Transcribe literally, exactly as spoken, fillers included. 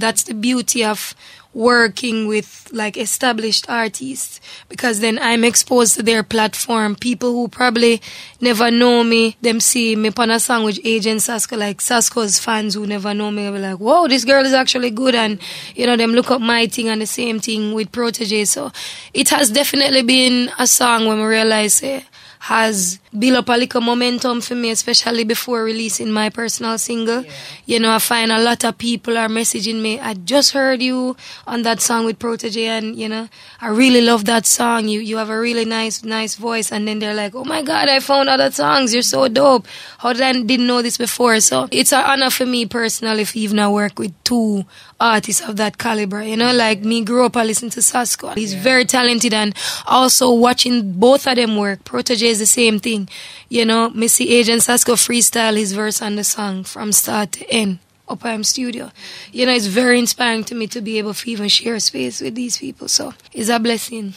that's the beauty of working with like established artists, because then I'm exposed to their platform. People who probably never know me, them see me on a song with Agent Sasco, like Sasco's fans who never know me, will be like, whoa, this girl is actually good, and you know, them look up my thing, and the same thing with Protege. So it has definitely been a song when we realize it has built up a little momentum for me, especially before releasing my personal single. Yeah. You know, I find a lot of people are messaging me, I just heard you on that song with Protege, and, you know, I really love that song. You you have a really nice, nice voice. And then they're like, oh my God, I found other songs. You're so dope. How did I didn't know this before? So it's an honor for me personally if even I work with two artists of that caliber. You know, like me grew up, I listen to Sasco. He's yeah. very talented, and also watching both of them work. Protege is the same thing. You know, me see Agent Sasco freestyle his verse on the song from start to end up in studio. You know, it's very inspiring to me to be able to even share space with these people. So it's a blessing.